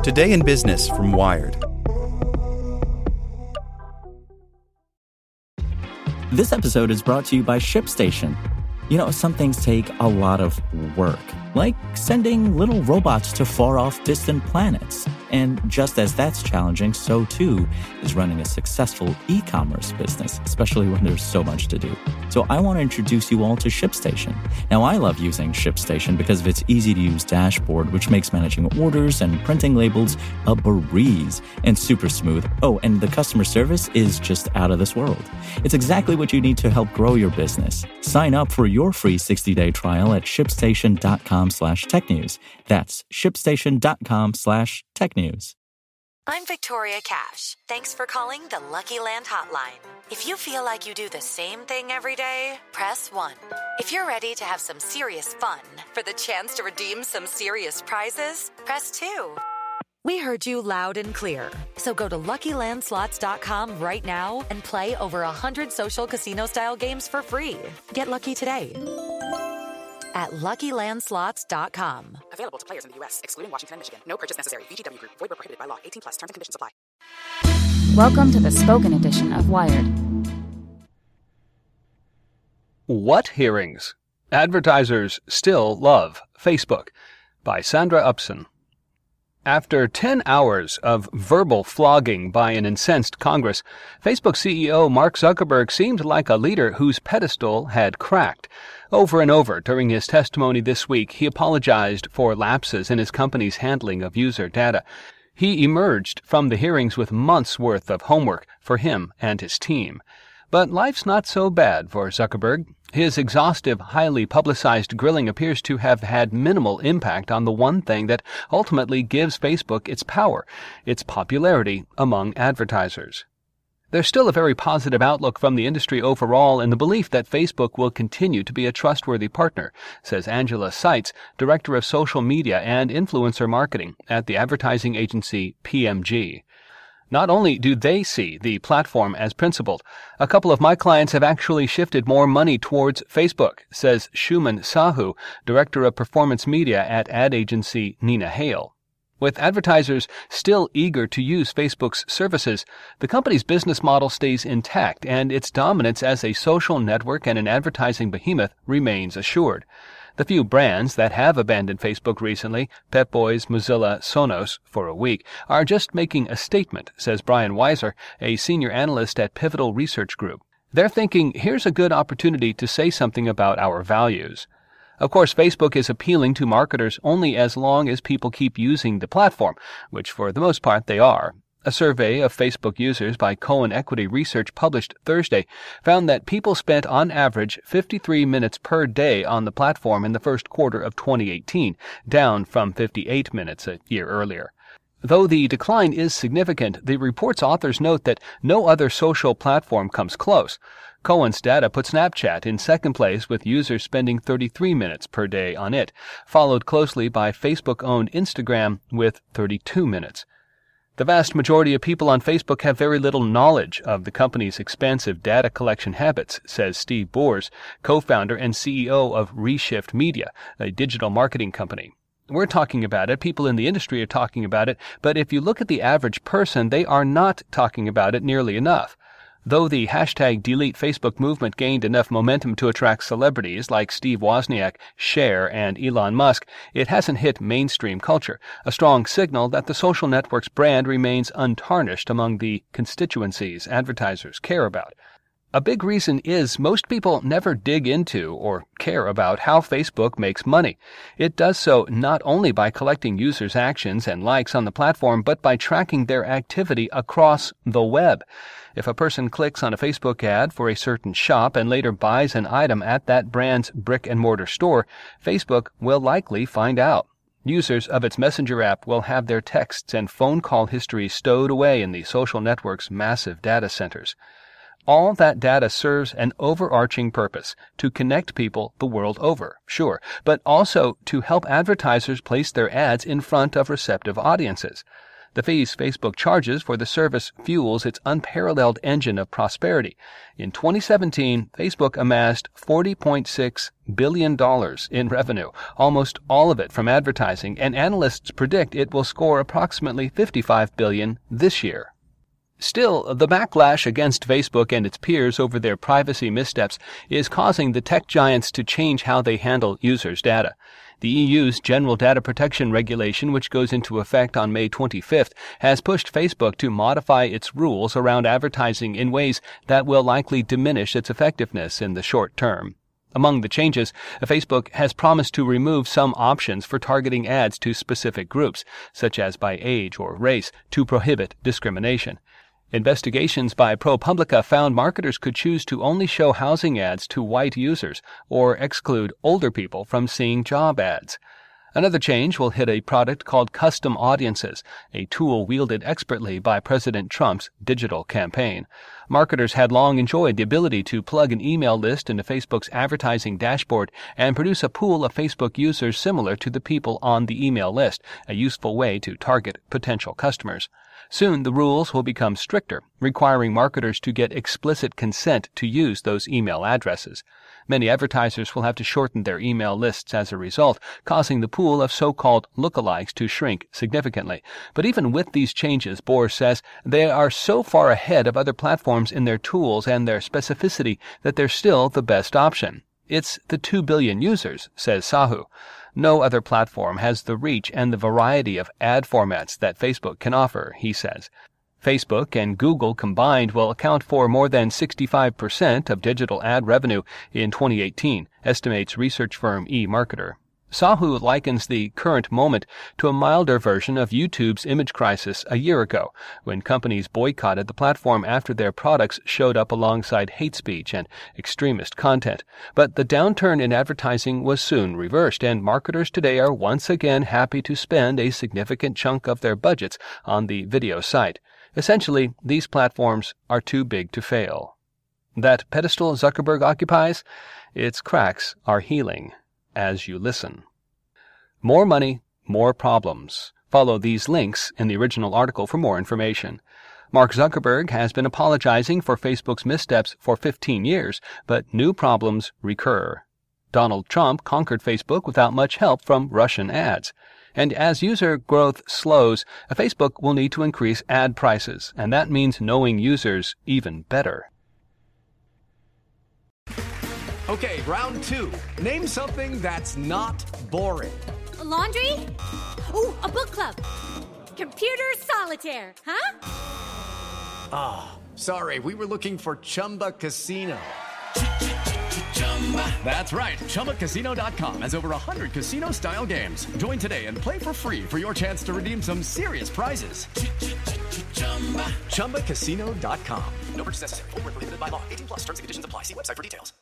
Today in Business from Wired. This episode is brought to you by ShipStation. You know, some things take a lot of work, like sending little robots to far-off distant planets. And just as that's challenging, so too is running a successful e-commerce business, especially when there's so much to do. So I want to introduce you all to ShipStation. Now, I love using ShipStation because of its easy-to-use dashboard, which makes managing orders and printing labels a breeze and super smooth. Oh, and the customer service is just out of this world. It's exactly what you need to help grow your business. Sign up for your free 60-day trial at shipstation.com/technews. That's shipstation.com/technews. I'm Victoria Cash. Thanks for calling the Lucky Land Hotline. If you feel like you do the same thing every day, press 1. If you're ready to have some serious fun for the chance to redeem some serious prizes, press 2. We heard you loud and clear. So go to LuckyLandSlots.com right now and play over 100 social casino-style games for free. Get lucky today at LuckyLandSlots.com. Available to players in the U.S., excluding Washington and Michigan. No purchase necessary. VGW Group. Void where prohibited by law. 18+. Terms and conditions apply. Welcome to the spoken edition of Wired. What hearings? Advertisers still love Facebook, by Sandra Upson. After 10 hours of verbal flogging by an incensed Congress, Facebook CEO Mark Zuckerberg seemed like a leader whose pedestal had cracked. Over and over during his testimony this week, he apologized for lapses in his company's handling of user data. He emerged from the hearings with months' worth of homework for him and his team. But life's not so bad for Zuckerberg. His exhaustive, highly publicized grilling appears to have had minimal impact on the one thing that ultimately gives Facebook its power, its popularity among advertisers. There's still a very positive outlook from the industry overall and the belief that Facebook will continue to be a trustworthy partner, says Angela Seitz, Director of Social Media and Influencer Marketing at the advertising agency PMG. Not only do they see the platform as principled, a couple of my clients have actually shifted more money towards Facebook, says Shuman Sahu, Director of Performance Media at ad agency Nina Hale. With advertisers still eager to use Facebook's services, the company's business model stays intact and its dominance as a social network and an advertising behemoth remains assured. The few brands that have abandoned Facebook recently, Pep Boys, Mozilla, Sonos, for a week, are just making a statement, says Brian Weiser, a senior analyst at Pivotal Research Group. They're thinking, here's a good opportunity to say something about our values. Of course, Facebook is appealing to marketers only as long as people keep using the platform, which for the most part they are. A survey of Facebook users by Cohen Equity Research published Thursday found that people spent on average 53 minutes per day on the platform in the first quarter of 2018, down from 58 minutes a year earlier. Though the decline is significant, the report's authors note that no other social platform comes close. Cohen's data put Snapchat in second place with users spending 33 minutes per day on it, followed closely by Facebook-owned Instagram with 32 minutes. The vast majority of people on Facebook have very little knowledge of the company's expansive data collection habits, says Steve Boers, co-founder and CEO of Reshift Media, a digital marketing company. We're talking about it, people in the industry are talking about it, but if you look at the average person, they are not talking about it nearly enough. Though the #DeleteFacebook movement gained enough momentum to attract celebrities like Steve Wozniak, Cher, and Elon Musk, it hasn't hit mainstream culture, a strong signal that the social network's brand remains untarnished among the constituencies advertisers care about. A big reason is most people never dig into or care about how Facebook makes money. It does so not only by collecting users' actions and likes on the platform, but by tracking their activity across the web. If a person clicks on a Facebook ad for a certain shop and later buys an item at that brand's brick-and-mortar store, Facebook will likely find out. Users of its Messenger app will have their texts and phone call history stowed away in the social network's massive data centers. All that data serves an overarching purpose, to connect people the world over, sure, but also to help advertisers place their ads in front of receptive audiences. The fees Facebook charges for the service fuels its unparalleled engine of prosperity. In 2017, Facebook amassed $40.6 billion in revenue, almost all of it from advertising, and analysts predict it will score approximately $55 billion this year. Still, the backlash against Facebook and its peers over their privacy missteps is causing the tech giants to change how they handle users' data. The EU's General Data Protection Regulation, which goes into effect on May 25th, has pushed Facebook to modify its rules around advertising in ways that will likely diminish its effectiveness in the short term. Among the changes, Facebook has promised to remove some options for targeting ads to specific groups, such as by age or race, to prohibit discrimination. Investigations by ProPublica found marketers could choose to only show housing ads to white users or exclude older people from seeing job ads. Another change will hit a product called Custom Audiences, a tool wielded expertly by President Trump's digital campaign. Marketers had long enjoyed the ability to plug an email list into Facebook's advertising dashboard and produce a pool of Facebook users similar to the people on the email list, a useful way to target potential customers. Soon, the rules will become stricter, requiring marketers to get explicit consent to use those email addresses. Many advertisers will have to shorten their email lists as a result, causing the pool of so-called lookalikes to shrink significantly. But even with these changes, Bohr says, they are so far ahead of other platforms in their tools and their specificity that they're still the best option. It's the 2 billion users, says Sahu. No other platform has the reach and the variety of ad formats that Facebook can offer, he says. Facebook and Google combined will account for more than 65% of digital ad revenue in 2018, estimates research firm eMarketer. Sahu likens the current moment to a milder version of YouTube's image crisis a year ago, when companies boycotted the platform after their products showed up alongside hate speech and extremist content. But the downturn in advertising was soon reversed, and marketers today are once again happy to spend a significant chunk of their budgets on the video site. Essentially, these platforms are too big to fail. That pedestal Zuckerberg occupies, its cracks are healing as you listen. More money, more problems. Follow these links in the original article for more information. Mark Zuckerberg has been apologizing for Facebook's missteps for 15 years, but new problems recur. Donald Trump conquered Facebook without much help from Russian ads. And as user growth slows, Facebook will need to increase ad prices, and that means knowing users even better. Okay, round two. Name something that's not boring. A laundry? Ooh, a book club. Computer solitaire, huh? Ah, sorry, we were looking for Chumba Casino. That's right, ChumbaCasino.com has over 100 casino-style games. Join today and play for free for your chance to redeem some serious prizes. ChumbaCasino.com. No purchase necessary. Void where prohibited by law. 18+ terms and conditions apply. See website for details.